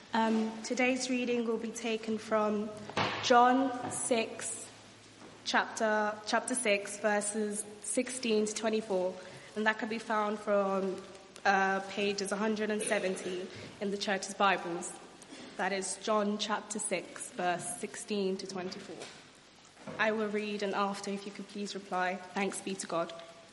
Today's reading will be taken from John 6, chapter 6, verses 16 to 24, and that can be found from pages 170 in the church's Bibles. That is John chapter 6, verse 16 to 24. I will read, and after, if you could please reply, "Thanks be to God."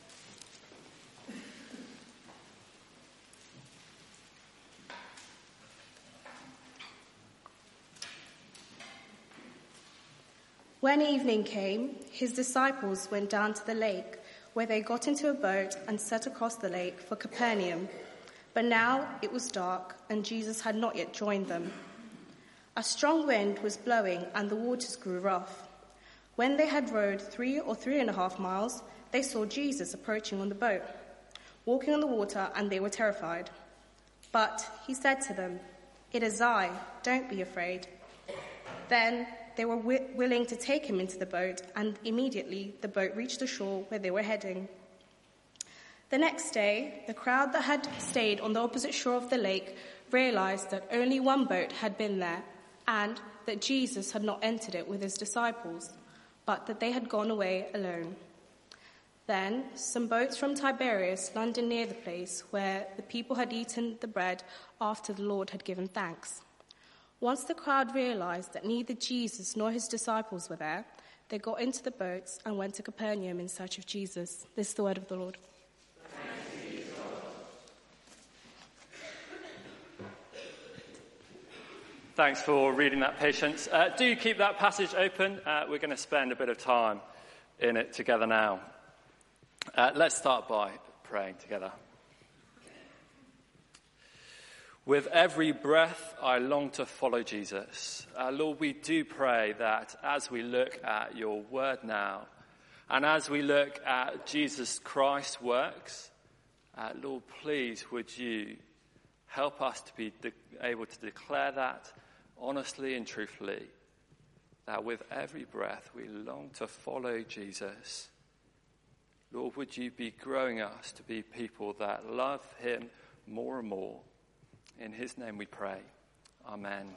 When evening came, his disciples went down to the lake, where they got into a boat and set across the lake for Capernaum. But now it was dark, and Jesus had not yet joined them. A strong wind was blowing, and the waters grew rough. When they had rowed 3 or 3.5 miles, they saw Jesus approaching on the boat, walking on the water, and they were terrified. But he said to them, "It is I, don't be afraid." Then they were willing to take him into the boat, and immediately the boat reached the shore where they were heading. The next day, the crowd that had stayed on the opposite shore of the lake realized that only one boat had been there, and that Jesus had not entered it with his disciples, but that they had gone away alone. Then some boats from Tiberias landed near the place where the people had eaten the bread after the Lord had given thanks. Once the crowd realized that neither Jesus nor his disciples were there, they got into the boats and went to Capernaum in search of Jesus. This is the word of the Lord. Thanks for reading that, Patience. Do keep that passage open. We're going to spend a bit of time in it together now. Let's start by praying together. With every breath, I long to follow Jesus. Lord, we do pray that as we look at your word now, and as we look at Jesus Christ's works, Lord, please would you help us to be able to declare that honestly and truthfully, that with every breath we long to follow Jesus. Lord, would you be growing us to be people that love him more and more. In his name we pray. Amen.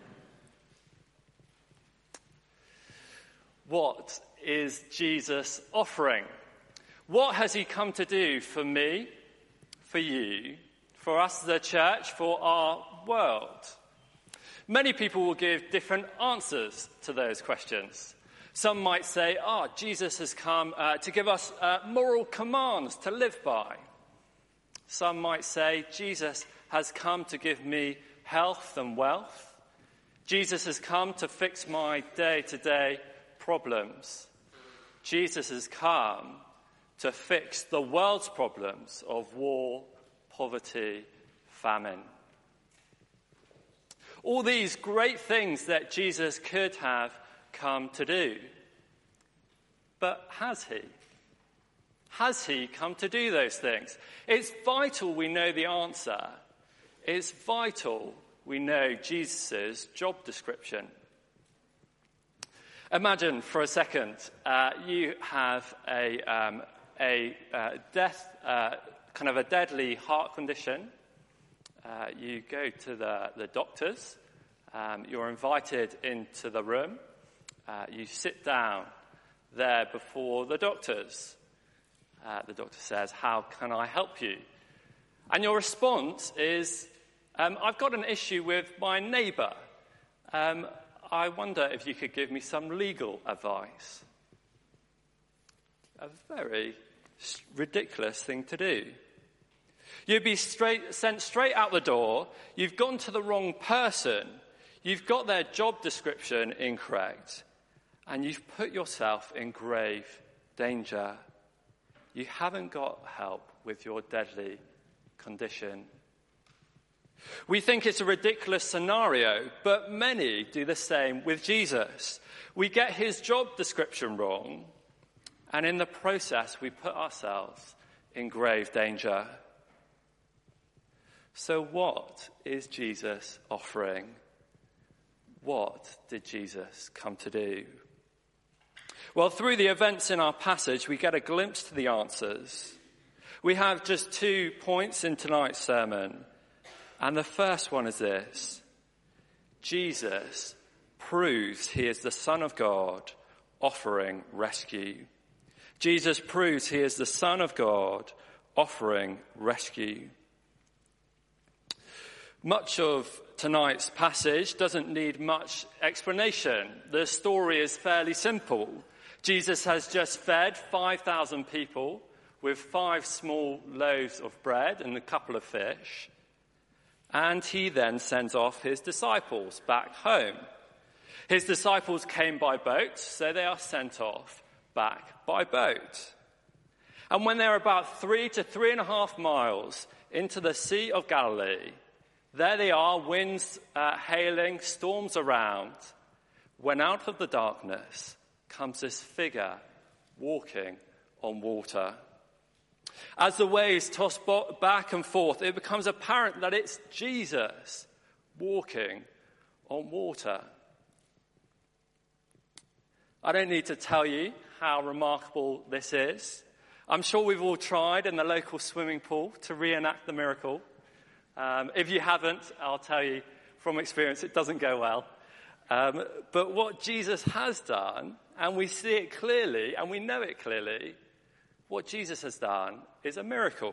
What is Jesus offering? What has he come to do for me, for you, for us as a church, for our world? Many people will give different answers to those questions. Some might say, Jesus has come to give us moral commands to live by. Some might say, Jesus has come to give me health and wealth. Jesus has come to fix my day-to-day problems. Jesus has come to fix the world's problems of war, poverty, famine. All these great things that Jesus could have come to do. But has he? Has he come to do those things? It's vital we know the answer. It's vital we know Jesus' job description. Imagine for a second you have a deadly heart condition. You go to the doctors. You're invited into the room. You sit down there before the doctors. The doctor says, "How can I help you?" And your response is, "I've got an issue with my neighbour. I wonder if you could give me some legal advice." A very ridiculous thing to do. You'd be sent straight out the door. You've gone to the wrong person. You've got their job description incorrect. And you've put yourself in grave danger. You haven't got help with your deadly condition. We think it's a ridiculous scenario, but many do the same with Jesus. We get his job description wrong, and in the process we put ourselves in grave danger. So what is Jesus offering? What did Jesus come to do? Well, through the events in our passage, we get a glimpse to the answers. We have just 2 points in tonight's sermon. And the first one is this: Jesus proves he is the Son of God offering rescue. Jesus proves he is the Son of God offering rescue. Much of tonight's passage doesn't need much explanation. The story is fairly simple. Jesus has just fed 5,000 people with 5 small loaves of bread and a couple of fish. And he then sends off his disciples back home. His disciples came by boat, so they are sent off back by boat. And when they're about 3 to 3.5 miles into the Sea of Galilee, there they are, winds hailing, storms around, when out of the darkness comes this figure walking on water. As the waves toss back and forth, it becomes apparent that it's Jesus walking on water. I don't need to tell you how remarkable this is. I'm sure we've all tried in the local swimming pool to reenact the miracle. If you haven't, I'll tell you from experience, it doesn't go well. But what Jesus has done, and we see it clearly, and we know it clearly, what Jesus has done is a miracle.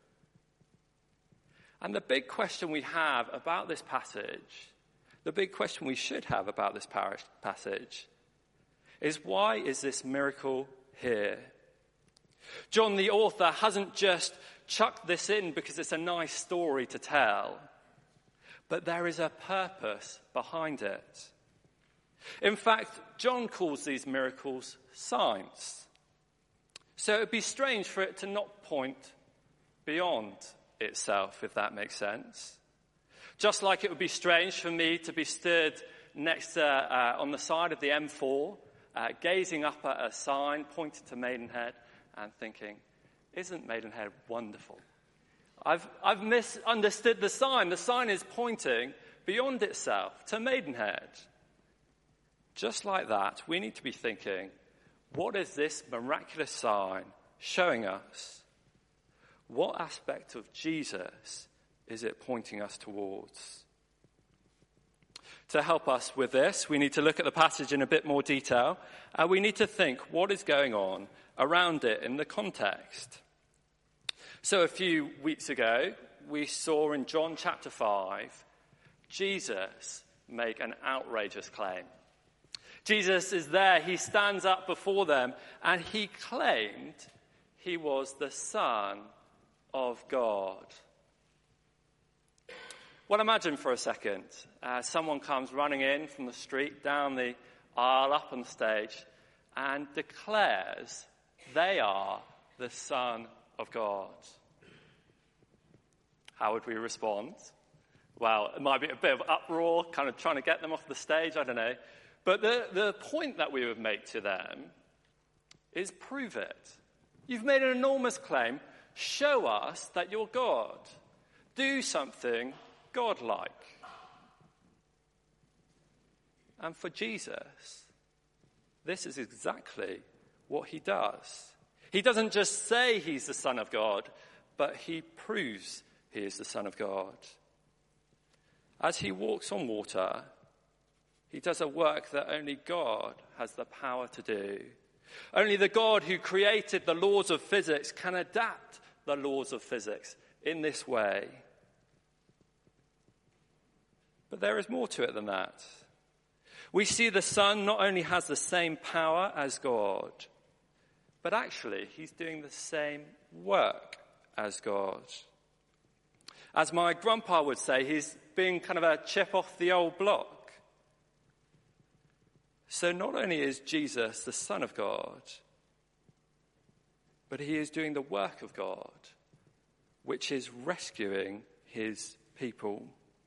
And the big question we have about this passage, the big question we should have about this passage, is why is this miracle here? John, the author, hasn't just chucked this in because it's a nice story to tell, but there is a purpose behind it. In fact, John calls these miracles signs. So it would be strange for it to not point beyond itself, if that makes sense. Just like it would be strange for me to be stood next to, on the side of the M4, gazing up at a sign pointed to Maidenhead and thinking, isn't Maidenhead wonderful? I've misunderstood the sign. The sign is pointing beyond itself to Maidenhead. Just like that, we need to be thinking, what is this miraculous sign showing us? What aspect of Jesus is it pointing us towards? To help us with this, we need to look at the passage in a bit more detail, and we need to think what is going on around it in the context. So a few weeks ago, we saw in John chapter 5, Jesus make an outrageous claim. Jesus is there, he stands up before them, and he claimed he was the Son of God. Well, imagine for a second, someone comes running in from the street, down the aisle, up on stage, and declares they are the Son of God. How would we respond? Well, it might be a bit of uproar, kind of trying to get them off the stage, I don't know. But the point that we would make to them is prove it. You've made an enormous claim. Show us that you're God. Do something godlike. And for Jesus, this is exactly what he does. He doesn't just say he's the Son of God, but he proves he is the Son of God. As he walks on water, he does a work that only God has the power to do. Only the God who created the laws of physics can adapt the laws of physics in this way. But there is more to it than that. We see the Son not only has the same power as God, but actually he's doing the same work as God. As my grandpa would say, he's being kind of a chip off the old block. So not only is Jesus the Son of God, but he is doing the work of God, which is rescuing his people.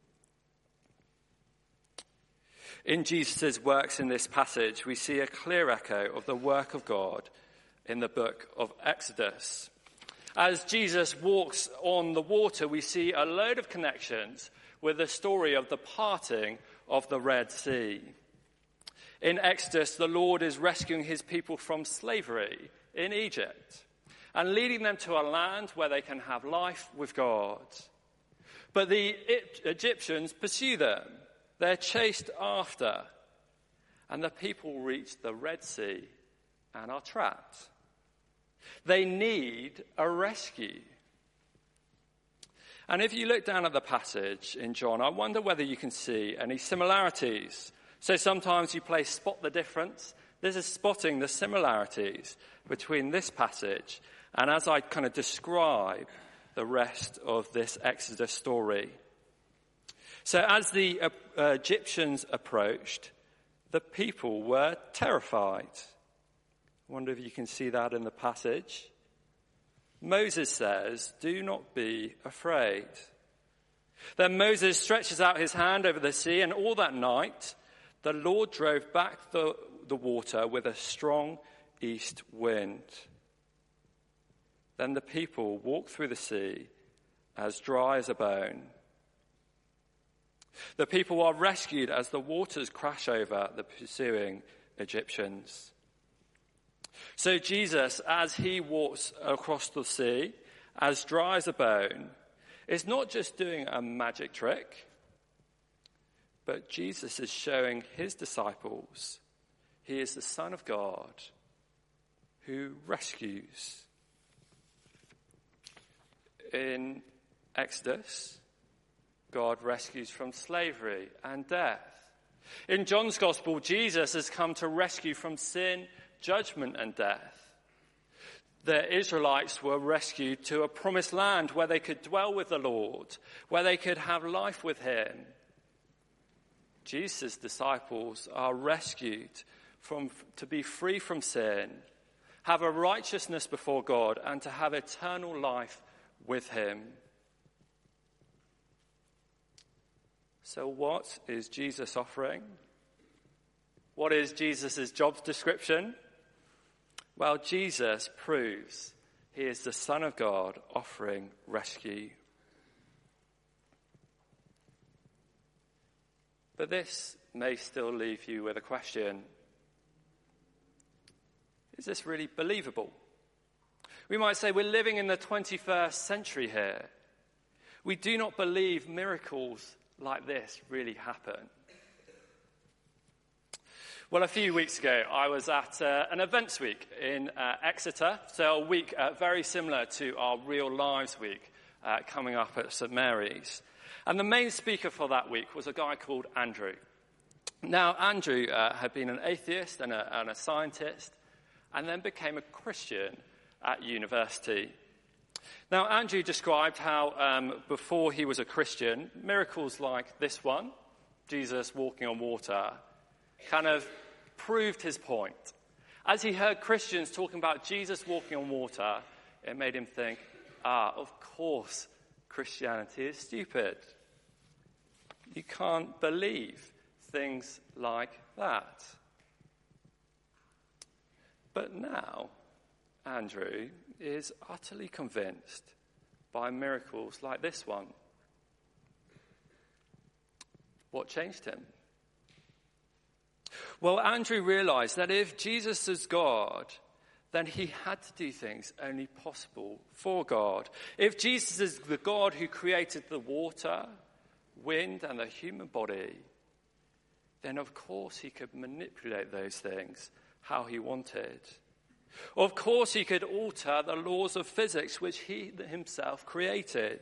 In Jesus' works in this passage, we see a clear echo of the work of God in the book of Exodus. As Jesus walks on the water, we see a load of connections with the story of the parting of the Red Sea. In Exodus, the Lord is rescuing his people from slavery in Egypt and leading them to a land where they can have life with God. But the Egyptians pursue them. They're chased after, and the people reach the Red Sea and are trapped. They need a rescue. And if you look down at the passage in John, I wonder whether you can see any similarities. So sometimes you play spot the difference. This is spotting the similarities between this passage and as I kind of describe the rest of this Exodus story. So as the Egyptians approached, the people were terrified. I wonder if you can see that in the passage. Moses says, "Do not be afraid." Then Moses stretches out his hand over the sea, and all that night the Lord drove back the water with a strong east wind. Then the people walked through the sea as dry as a bone. The people are rescued as the waters crash over the pursuing Egyptians. So Jesus, as he walks across the sea, as dry as a bone, is not just doing a magic trick, but Jesus is showing his disciples he is the Son of God who rescues. In Exodus, God rescues from slavery and death. In John's Gospel, Jesus has come to rescue from sin, judgment and death. The Israelites were rescued to a promised land where they could dwell with the Lord, where they could have life with him. Jesus' disciples are rescued to be free from sin, have a righteousness before God, and to have eternal life with him. So what is Jesus offering? What is Jesus' job description? Well, Jesus proves he is the Son of God offering rescue. But this may still leave you with a question. Is this really believable? We might say we're living in the 21st century here. We do not believe miracles like this really happen. Well, a few weeks ago, I was at an events week in Exeter, so a week very similar to our Real Lives Week coming up at St Mary's. And the main speaker for that week was a guy called Andrew. Now, Andrew had been an atheist and a scientist, and then became a Christian at university. Now, Andrew described how before he was a Christian, miracles like this one, Jesus walking on water, kind of proved his point. As he heard Christians talking about Jesus walking on water, it made him think, of course Christianity is stupid. You can't believe things like that. But now, Andrew is utterly convinced by miracles like this one. What changed him? Well, Andrew realized that if Jesus is God, then he had to do things only possible for God. If Jesus is the God who created the water, wind, and the human body, then of course he could manipulate those things how he wanted. Of course he could alter the laws of physics which he himself created.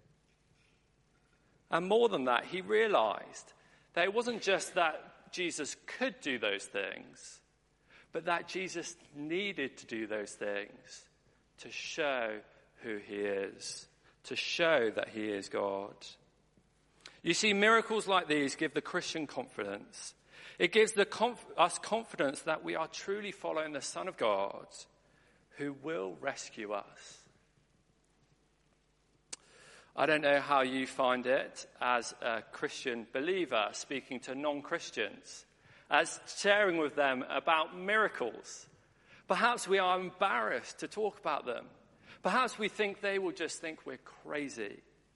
And more than that, he realized that it wasn't just that Jesus could do those things, but that Jesus needed to do those things to show who he is, to show that he is God. You see, miracles like these give the Christian confidence. It gives us confidence that we are truly following the Son of God who will rescue us. I don't know how you find it as a Christian believer speaking to non-Christians, as sharing with them about miracles. Perhaps we are embarrassed to talk about them. Perhaps we think they will just think we're crazy.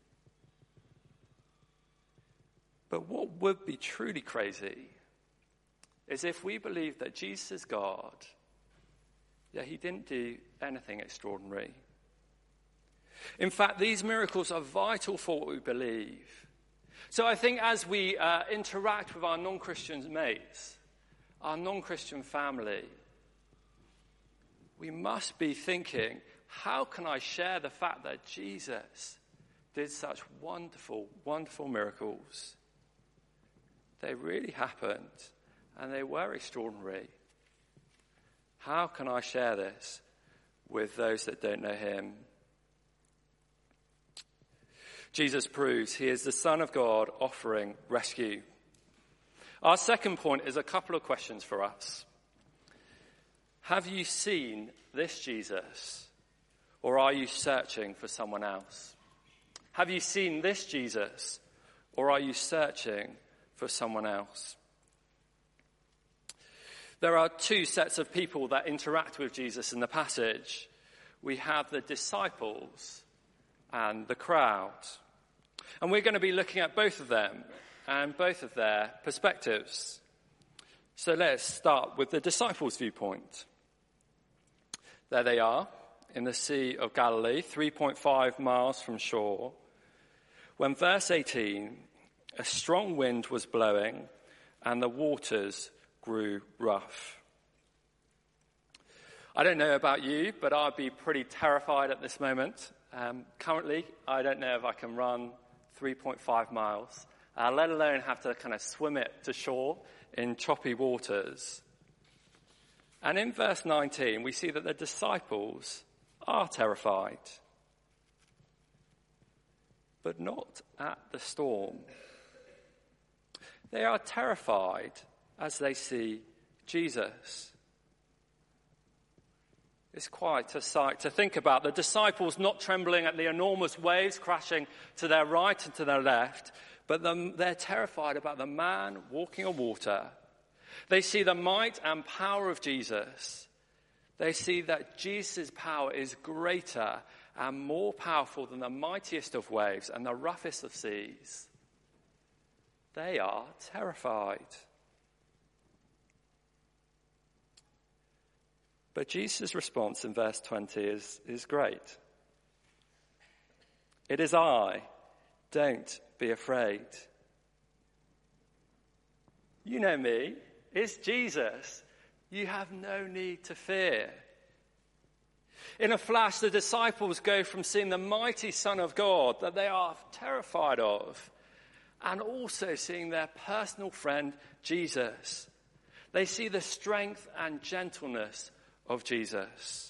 But what would be truly crazy is if we believe that Jesus is God, yet he didn't do anything extraordinary. In fact, these miracles are vital for what we believe. So I think as we interact with our non-Christian mates, our non-Christian family, we must be thinking, how can I share the fact that Jesus did such wonderful, wonderful miracles? They really happened, and they were extraordinary. How can I share this with those that don't know him? Jesus proves he is the Son of God offering rescue. Our second point is a couple of questions for us. Have you seen this Jesus, or are you searching for someone else? Have you seen this Jesus, or are you searching for someone else? There are two sets of people that interact with Jesus in the passage. We have the disciples and the crowd. And we're going to be looking at both of them and both of their perspectives. So let's start with the disciples' viewpoint. There they are in the Sea of Galilee, 3.5 miles from shore, when verse 18, a strong wind was blowing and the waters grew rough. I don't know about you, but I'd be pretty terrified at this moment. Currently, I don't know if I can run 3.5 miles, let alone have to kind of swim it to shore in choppy waters. And in verse 19, we see that the disciples are terrified, but not at the storm. They are terrified as they see Jesus. It's quite a sight to think about. The disciples not trembling at the enormous waves crashing to their right and to their left, but they're terrified about the man walking on water. They see the might and power of Jesus. They see that Jesus' power is greater and more powerful than the mightiest of waves and the roughest of seas. They are terrified. But Jesus' response in verse 20 is great. It is I, don't be afraid. You know me, it's Jesus. You have no need to fear. In a flash, the disciples go from seeing the mighty Son of God that they are terrified of, and also seeing their personal friend, Jesus. They see the strength and gentleness of Jesus.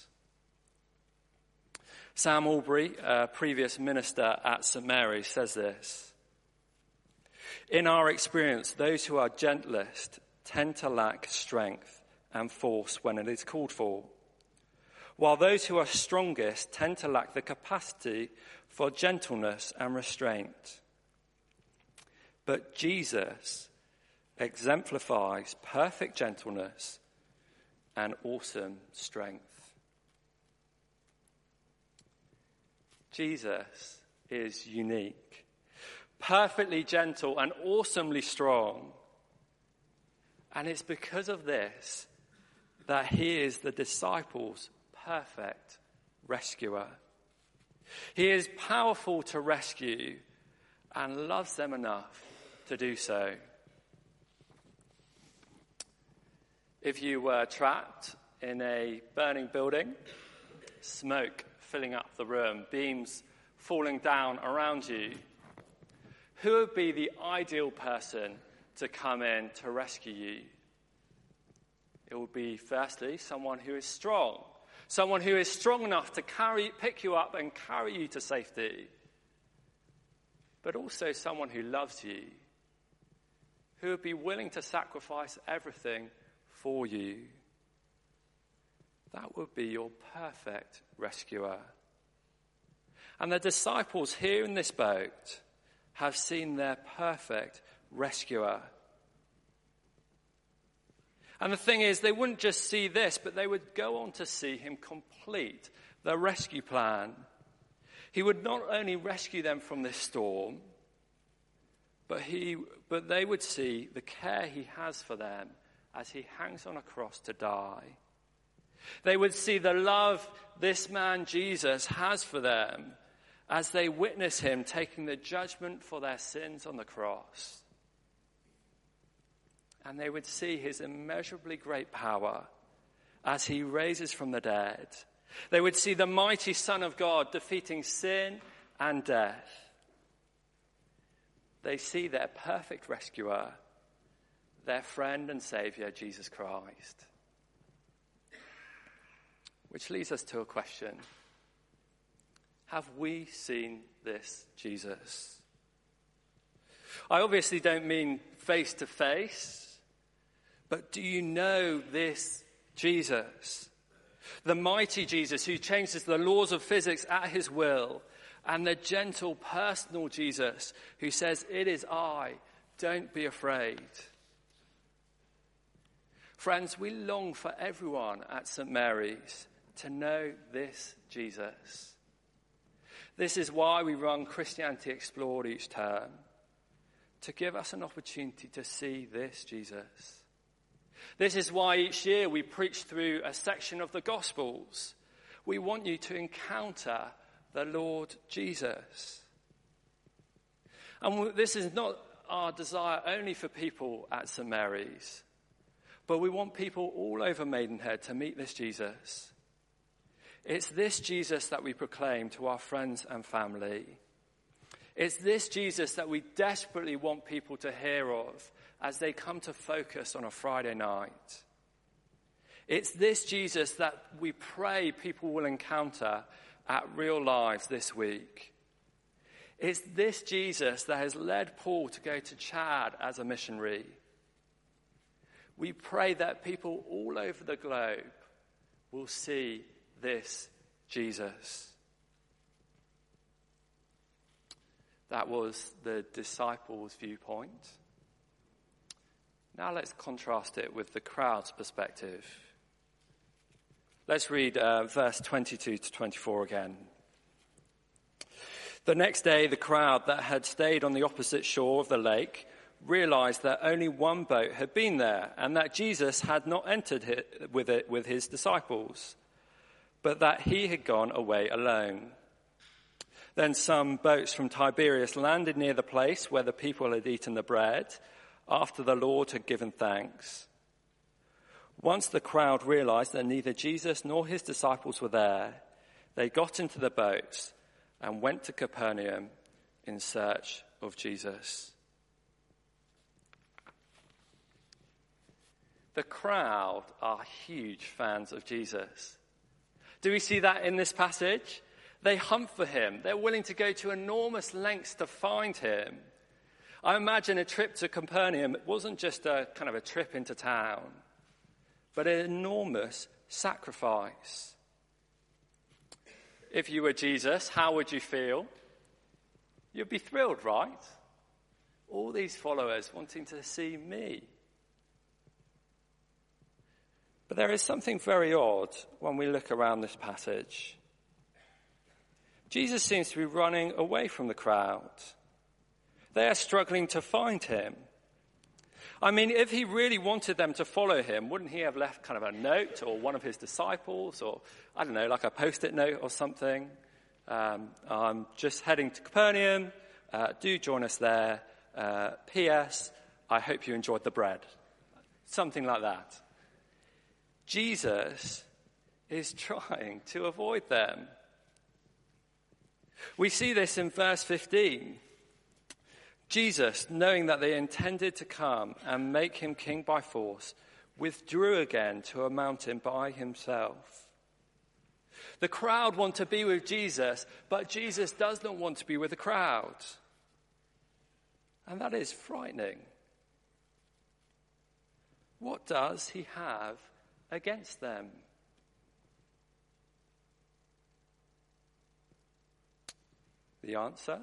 Sam Albury, a previous minister at St. Mary's, says this: in our experience, those who are gentlest tend to lack strength and force when it is called for, while those who are strongest tend to lack the capacity for gentleness and restraint. But Jesus exemplifies perfect gentleness and awesome strength. Jesus is unique, perfectly gentle and awesomely strong. And it's because of this that he is the disciples' perfect rescuer. He is powerful to rescue and loves them enough to do so. If you were trapped in a burning building, smoke filling up the room, beams falling down around you, who would be the ideal person to come in to rescue you? It would be, firstly, someone who is strong enough to pick you up and carry you to safety, but also someone who loves you, who would be willing to sacrifice everything for you. That would be your perfect rescuer. And the disciples here in this boat have seen their perfect rescuer. And the thing is, they wouldn't just see this, but they would go on to see him complete the rescue plan. He would not only rescue them from this storm, but they would see the care he has for them as he hangs on a cross to die. They would see the love this man Jesus has for them as they witness him taking the judgment for their sins on the cross. And they would see his immeasurably great power as he raises from the dead. They would see the mighty Son of God defeating sin and death. They see their perfect rescuer, their friend and Saviour, Jesus Christ. Which leads us to a question. Have we seen this Jesus? I obviously don't mean face to face, but do you know this Jesus? The mighty Jesus who changes the laws of physics at his will, and the gentle, personal Jesus who says, "It is I, don't be afraid." Friends, we long for everyone at St. Mary's to know this Jesus. This is why we run Christianity Explored each term, to give us an opportunity to see this Jesus. This is why each year we preach through a section of the Gospels. We want you to encounter the Lord Jesus. And this is not our desire only for people at St. Mary's, but we want people all over Maidenhead to meet this Jesus. It's this Jesus that we proclaim to our friends and family. It's this Jesus that we desperately want people to hear of as they come to Focus on a Friday night. It's this Jesus that we pray people will encounter at Real Lives this week. It's this Jesus that has led Paul to go to Chad as a missionary. We pray that people all over the globe will see this Jesus. That was the disciples' viewpoint. Now let's contrast it with the crowd's perspective. Let's read verse 22 to 24 again. The next day, the crowd that had stayed on the opposite shore of the lake realized that only one boat had been there and that Jesus had not entered with it with his disciples, but that he had gone away alone. Then some boats from Tiberias landed near the place where the people had eaten the bread after the Lord had given thanks. Once the crowd realized that neither Jesus nor his disciples were there, they got into the boats and went to Capernaum in search of Jesus. The crowd are huge fans of Jesus. Do we see that in this passage? They hunt for him. They're willing to go to enormous lengths to find him. I imagine a trip to Capernaum wasn't just a kind of a trip into town, but an enormous sacrifice. If you were Jesus, how would you feel? You'd be thrilled, right? All these followers wanting to see me. But there is something very odd when we look around this passage. Jesus seems to be running away from the crowd. They are struggling to find him. I mean, if he really wanted them to follow him, wouldn't he have left kind of a note or one of his disciples or, I don't know, like a post-it note or something? I'm just heading to Capernaum. Do join us there. P.S. I hope you enjoyed the bread. Something like that. Jesus is trying to avoid them. We see this in verse 15. Jesus, knowing that they intended to come and make him king by force, withdrew again to a mountain by himself. The crowd want to be with Jesus, but Jesus does not want to be with the crowd. And that is frightening. What does he have against them? The answer?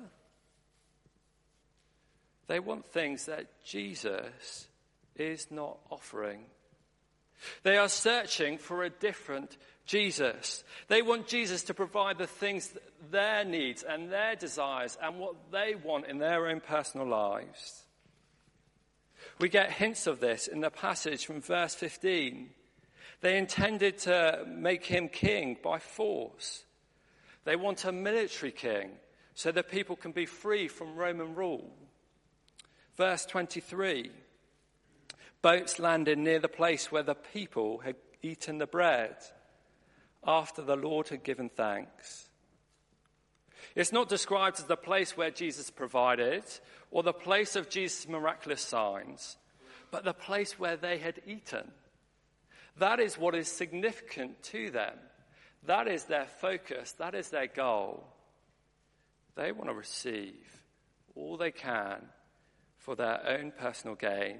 They want things that Jesus is not offering. They are searching for a different Jesus. They want Jesus to provide the things, their needs and their desires and what they want in their own personal lives. We get hints of this in the passage from verse 15. They intended to make him king by force. They want a military king so the people can be free from Roman rule. Verse 23, boats landed near the place where the people had eaten the bread after the Lord had given thanks. It's not described as the place where Jesus provided or the place of Jesus' miraculous signs, but the place where they had eaten. That is what is significant to them. That is their focus. That is their goal. They want to receive all they can for their own personal gain.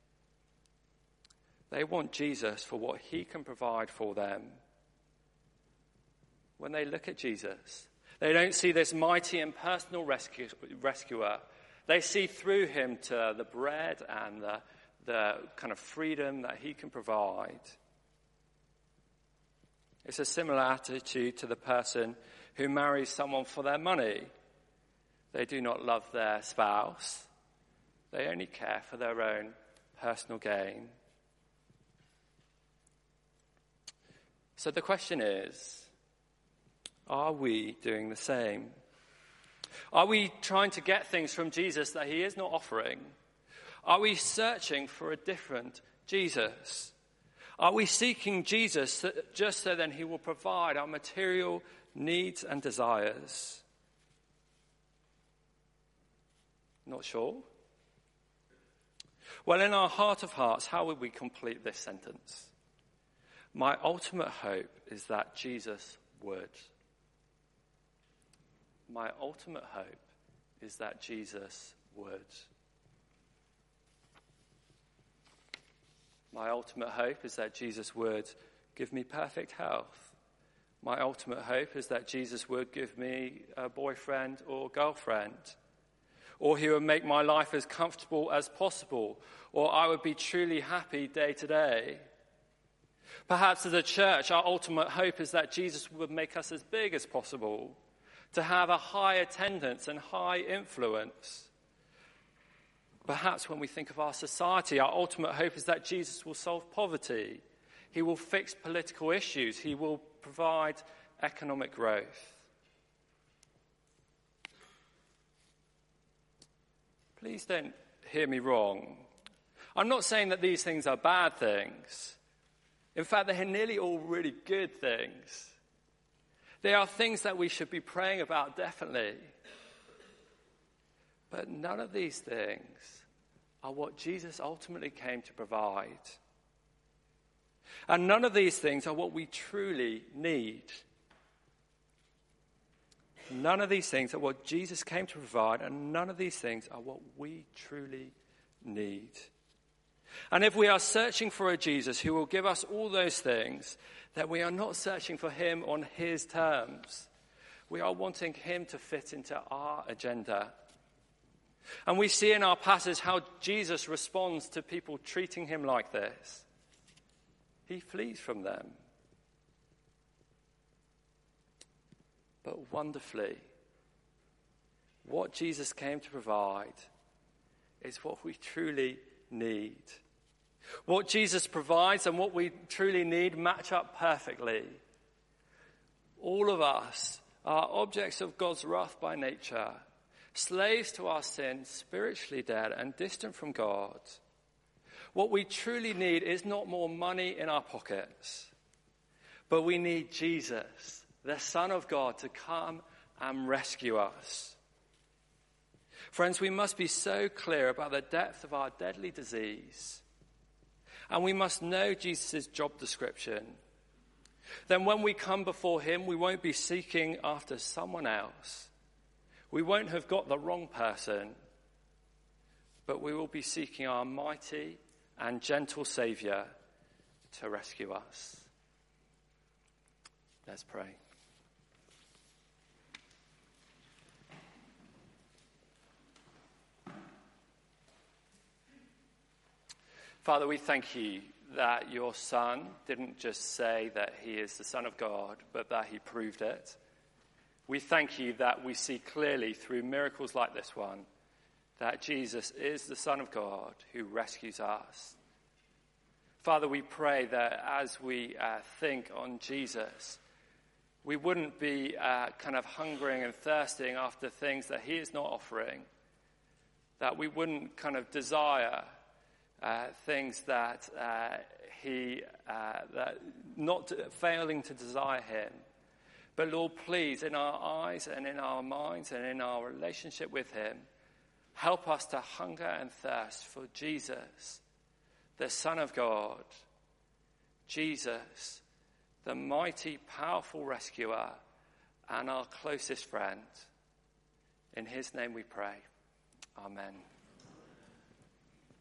They want Jesus for what he can provide for them. When they look at Jesus, they don't see this mighty and personal rescuer. They see through him to the bread and the kind of freedom that he can provide. It's a similar attitude to the person who marries someone for their money. They do not love their spouse. They only care for their own personal gain. So the question is, are we doing the same? Are we trying to get things from Jesus that he is not offering? Are we searching for a different Jesus? Are we seeking Jesus just so then he will provide our material needs and desires? Not sure? Well, in our heart of hearts, how would we complete this sentence? My ultimate hope is that Jesus would. My ultimate hope is that Jesus would. My ultimate hope is that Jesus would give me perfect health. My ultimate hope is that Jesus would give me a boyfriend or girlfriend. Or he would make my life as comfortable as possible. Or I would be truly happy day to day. Perhaps as a church, our ultimate hope is that Jesus would make us as big as possible, to have a high attendance and high influence. Perhaps when we think of our society, our ultimate hope is that Jesus will solve poverty. He will fix political issues. He will provide economic growth. Please don't hear me wrong. I'm not saying that these things are bad things. In fact, they're nearly all really good things. They are things that we should be praying about, definitely. But none of these things are what Jesus ultimately came to provide. And none of these things are what we truly need. None of these things are what Jesus came to provide, and none of these things are what we truly need. And if we are searching for a Jesus who will give us all those things, then we are not searching for him on his terms. We are wanting him to fit into our agenda. And we see in our passage how Jesus responds to people treating him like this. He flees from them. But wonderfully, what Jesus came to provide is what we truly need. What Jesus provides and what we truly need match up perfectly. All of us are objects of God's wrath by nature, slaves to our sin, spiritually dead and distant from God. What we truly need is not more money in our pockets, but we need Jesus, the Son of God, to come and rescue us. Friends, we must be so clear about the depth of our deadly disease, and we must know Jesus' job description. Then when we come before him, we won't be seeking after someone else. We won't have got the wrong person, but we will be seeking our mighty and gentle Saviour to rescue us. Let's pray. Father, we thank you that your Son didn't just say that he is the Son of God, but that he proved it. We thank you that we see clearly through miracles like this one that Jesus is the Son of God who rescues us. Father, we pray that as we think on Jesus, we wouldn't be kind of hungering and thirsting after things that he is not offering, that we wouldn't kind of desire things that not failing to desire him. But Lord, please, in our eyes and in our minds and in our relationship with him, help us to hunger and thirst for Jesus, the Son of God, Jesus, the mighty, powerful rescuer and our closest friend. In his name we pray. Amen.